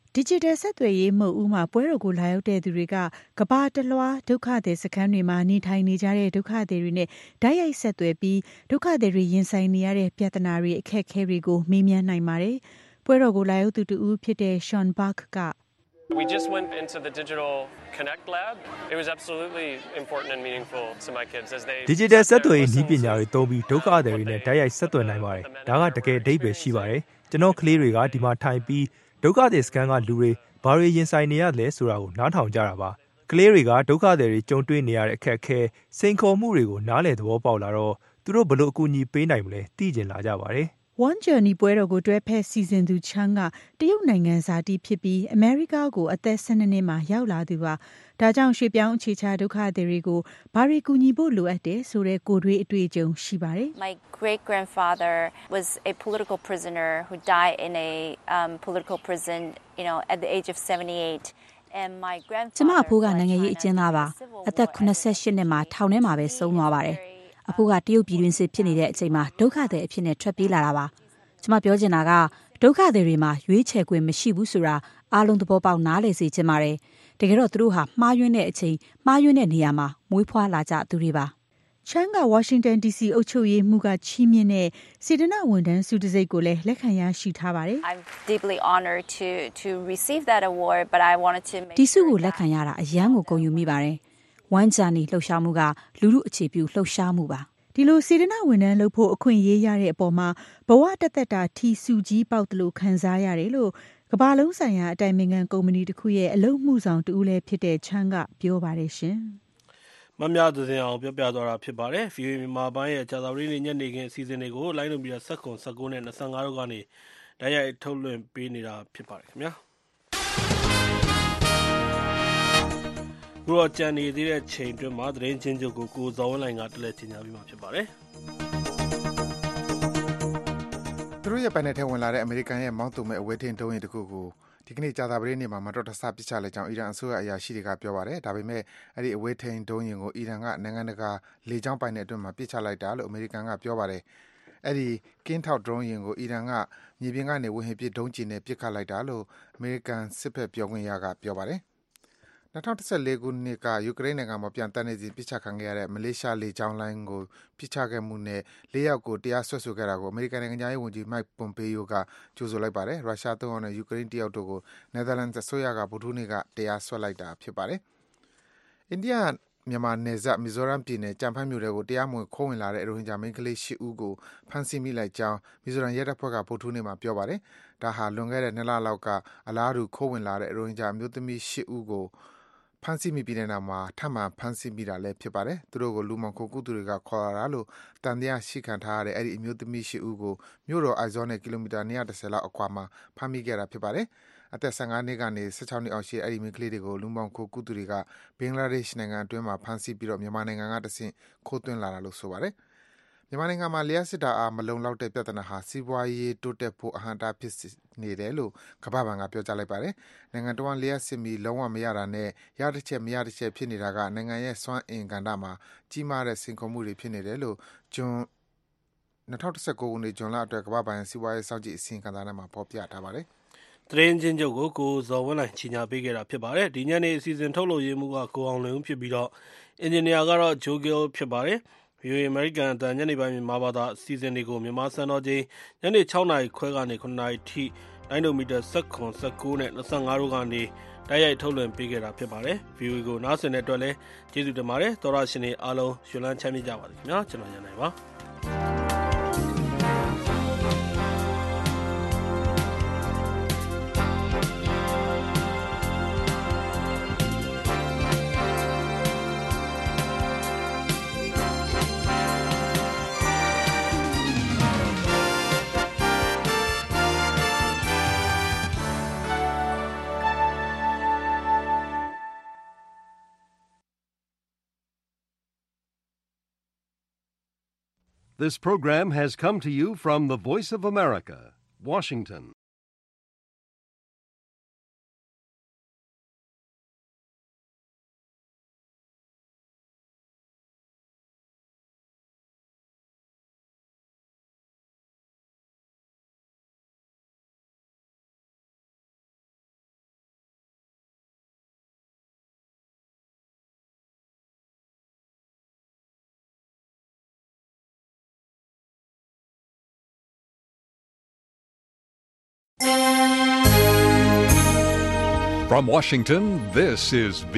Digital ဆက်သွယ်ရေးမှုဥမှာပွဲတော်ကိုလာရောက်တဲ့သူတွေကကဘာတလွှားဒုက္ခသည်စခန်းတွေမှာနေထိုင်နေကြတဲ့ဒုက္ခသည်တွေနဲ့ဓာတ်ရိုက်ဆက်သွယ်ပြီးဒုက္ခသည်တွေရင်ဆိုင်နေရတဲ့ပြဿနာတွေအခက်အခဲတွေကိုမေးမြန်းနိုင်ပါတယ်။ပွဲတော်ကိုလာရောက်သူတူဦးဖြစ်တဲ့ Sean Buck က We just went into the Digital Connect Lab. It was absolutely important and meaningful to my kids as they Digital ဆက်သွယ်ရေးနည်းပညာတွေသုံးပြီးဒုက္ခသည်တွေနဲ့ဓာတ်ရိုက်ဆက်သွယ်နိုင်ပါတယ်။ဒါကတကယ်အဓိပ္ပာယ်ရှိပါတယ်။ကျွန်တော်ကလေးတွေကဒီမှာထိုင်ပြီးဒုက္ခသည်စခန်းကလူတွေဘာတွေရင်ဆိုင်နေရလဲဆိုတာကိုနားထောင်ကြတာပါ။ကလေးတွေကဒုက္ခသည်တွေကြုံတွေ့နေရတဲ့အခက်အခဲစိန်ခေါ်မှုတွေကိုနားလည်သဘောပေါက်လာတော့သူတို့ဘလို့အကူအညီပေးနိုင်မလဲသိကျင်လာကြပါတယ်။ One Journey ပွဲတော်ကိုတွဲဖက်စီစဉ်သူချမ်းကတရုတ်နိုင်ငံဇာတိဖြစ်ပြီးအမေရိကကိုအသက်12နှစ်မှာရောက်လာသူပါ။ဒါကြောင့်ရွှေ့ပြောင်းအခြေချဒုက္ခသည်တွေကိုဘာတွေကူညီဖို့လိုအပ်တယ်ဆိုတဲ့ကိုယ်တွေ့အတွေ့အကြုံရှိပါတယ်။ My great-grandfather was a political prisoner who died in a political prison, at the age of 78. And my grandfather ကျမအဖိုးကနိုင်ငံရေးအကျဉ်းသားပါ။အသက်88နှစ်မှာထောင်ထဲမှာပဲဆုံးသွားပါတယ်။အဖိုးကတရုတ်ပြည်တွင်းစစ်ဖြစ်နေတဲ့အချိန်မှာဒုက္ခသည်အဖြစ်နဲ့ထွက်ပြေးလာတာပါ။ကျမပြောချင်တာကဒုက္ခသည်တွေမှာရွေးချယ်ခွင့်မရှိဘူးဆိုတာအားလုံးသဘောပေါက်နားလည်စေချင်ပါတယ်။တကယ်တော့သူတို့ဟာမှားယွင်းတဲ့အချိန်မှားယွင်းတဲ့နေရာမှာမွေးဖွားလာကြသူတွေပါ။ချမ်းက Washington DC အုပ်ချုပ်ရေးမှူးကချီးမြှင့်တဲ့စေတနာဝန်ထမ်းဆုတံဆိပ်ကိုလည်းလက်ခံရရှိထားပါတယ်။ I'm deeply honored to receive that award, but I wanted to make ဒီဆုကိုလက်ခံရတာအယမ်းကိုဂုဏ်ယူမိပါတယ်။ One Journey လှုပ်ရှားမှုကလူမှုအခြေပြုလှုပ်ရှားမှုပါ။ဒီလိုစေတနာဝန်ထမ်းလုပ်ဖို့အခွင့်အရေးရတဲ့အပေါ်မှာဘဝတသက်တာထီစုကြီးပေါက်တယ်လို့ခံစားရတယ်လို့ကမ္ဘာလုံးဆိုင်ရာအတိုင်ပင်ခံကုမ္ပဏီတစ်ခုရဲ့အလုပ်မှုဆောင်တူဦးလည်းဖြစ်တဲ့ချမ်းကပြောပါတယ်ရှင်။မမြသဇင်အောင်ပြောပြသွားတာဖြစ်ပါတယ်။ VOA မြန်မာပိုင်းရဲ့ကြာသပတေးနေ့ညနေခင်းအစီအစဉ်တွေကိုလိုင်းလုံးပြီးတော့19နဲ့25တို့ကနေတိုက်ရိုက်ထုတ်လွှင့်ပေးနေတာဖြစ်ပါတယ်ခင်ဗျာ။ခုတော့ကြံနေသေးတဲ့ချိန်အတွင်းမှာသတင်းချင်းချုပ်ကိုကိုဇော်ဝင်းလိုင်ကတက်လက်ချင်ညာပြီးမှဖြစ်ပါတယ်။သူတို့ရဲ့ပိုင်နယ်ထဲဝင်လာတဲ့အမေရိကန်ရဲ့မောင်းသူမဲ့အဝေးထိန်းဒုံးယာဉ်တစ်ခုကိုဒီကနေ့ကြာသပတေးနေ့မှာမတော်တဆပစ်ချလိုက်ကြောင်းအီရန်အစိုးရအရာရှိတွေကပြောပါတယ်။ဒါပေမဲ့အဲ့ဒီအဝေးထိန်းဒုံးယာဉ်ကိုအီရန်ကနိုင်ငံတကာလေကြောင်းပိုင်နယ်အတွင်းမှာပစ်ချလိုက်တာလို့အမေရိကန်ကပြောပါတယ်။အဲ့ဒီကင်းထောက်ဒရုန်းယာဉ်ကိုအီရန်ကမြေပြင်ကနေဝေဟင်ပစ်ဒုံးကျည်နဲ့ပစ်ခတ်လိုက်တာလို့အမေရိကန်စစ်ဘက်ပြောခွင့်ရကပြောပါတယ်။2014ခုနှစ်ကယူကရိန်းနိုင်ငံမှာပြန်တက်နေစဉ်ပစ်ချခံခဲ့ရတဲ့မလေးရှားလေကြောင်းလိုင်းကိုပစ်ချခဲ့မှုနဲ့၄ယောက်ကိုတရားစွဲဆိုခဲ့တာကိုအမေရိကန်နိုင်ငံသားရေးဝန်ကြီး Mike Pompeo ကကြိုဆိုလိုက်ပါတယ်။ရုရှားသုံးနဲ့ယူကရိန်းတယောက်တို့ကို Netherlands အစိုးရကဗုဒ္ဓဟူးနေ့ကတရားစွဲလိုက်တာဖြစ်ပါတယ်။အိန္ဒိယမြန်မာနယ်စပ်မီဇိုရမ်ပြည်နယ်ကြံဖန်မြို့တွေကိုတရားမဝင်ခိုးဝင်လာတဲ့ရိုဟင်ဂျာမိန်းကလေး၈ဦးကိုဖမ်းဆီးမိလိုက်ကြောင်းမီဇိုရမ်ရဲတပ်ဖွဲ့ကဗုဒ္ဓဟူးနေ့မှာပြောပါတယ်။ဒါဟာလွန်ခဲ့တဲ့2လလောက်ကအလားတူခိုးဝင်လာတဲ့ရိုဟင်ဂျာအမျိုးသမီး၈ဦးကိုဖမ်းဆီးမိပြီးတဲ့နောက်မှာထပ်မံဖမ်းဆီးမိတာလည်းဖြစ်ပါတယ်။သူတို့ကိုလူမှောင်ခိုကူးသူတွေကခေါ်လာတာလို့တန်တရားရှိခံထားရတဲ့အဲ့ဒီအမျိုးသမီး၈ဦးကိုမြို့တော်အိုက်ဇောနဲ့ကီလိုမီတာ210လောက်အကွာမှာဖမ်းမိခဲ့တာဖြစ်ပါတယ်။အသက်15နှစ်ကနေ16နှစ်အောက်ရှိအဲ့ဒီမိန်းကလေးတွေကိုလူမှောင်ခိုကူးသူတွေကဘင်္ဂလားဒေ့ရှ်နိုင်ငံအတွင်းမှာဖမ်းဆီးပြီးတော့မြန်မာနိုင်ငံကတဆင့်ခိုးသွင်းလာတာလို့ဆိုပါတယ်။မြန်မာနိုင်ငံမှာလျှက်စစ်တာအားမလုံလောက်တဲ့ပြဿနာဟာစီးပွားရေးတိုးတက်ဖို့အဟန့်အတားဖြစ်နေတယ်လို့ကမ္ဘာ့ဘဏ်ကပြောကြားလိုက်ပါတယ်။နိုင်ငံတော်လျှက်စစ်မီလုံးဝမရတာနဲ့ရတစ်ချက်မရတစ်ချက်ဖြစ်နေတာကနိုင်ငံရဲ့စွမ်းအင်ကဏ္ဍမှာကြီးမားတဲ့စိန်ခေါ်မှုတွေဖြစ်နေတယ်လို့2019ခုနှစ်ဇွန်လအတွက်ကမ္ဘာ့ဘဏ်စီးပွားရေးစောင့်ကြည့်အစီရင်ခံစာထဲမှာဖော်ပြထားပါတယ်။သတင်းချင်းချုပ်ကိုကိုဇော်ဝင်းလိုင်ကြီးညာပေးခဲ့တာဖြစ်ပါတယ်။ဒီညနေအစီအစဉ်ထုတ်လို့ရေးမှုကကိုအောင်လွင်ဦးဖြစ်ပြီးတော့အင်ဂျင်နီယာကတော့ဂျိုဂီလ်ဖြစ်ပါတယ်။ VOA American အတန်ညနေပိုင်းမြန်မာဘာသာအစီအစဉ်တွေကိုမြန်မာစံတော်ချိန်ညနေ6နာရီခွဲကနေ9နာရီထိလိုင်းဒိုမီတာ19 19နဲ့25တို့ကနေတိုက်ရိုက်ထုတ်လွှင့်ပေးခဲ့တာဖြစ်ပါတယ်။ VOA ကိုနားဆင်တဲ့အတွက်လည်းကျေးဇူးတင်ပါတယ်။သောရရှင်တွေအားလုံးရွှင်လန်းချမ်းမြေ့ကြပါစေခင်ဗျာ။ကျွန်တော်ရန်နိုင်ပါ This program has come to you from the Voice of America, Washington. From Washington, this is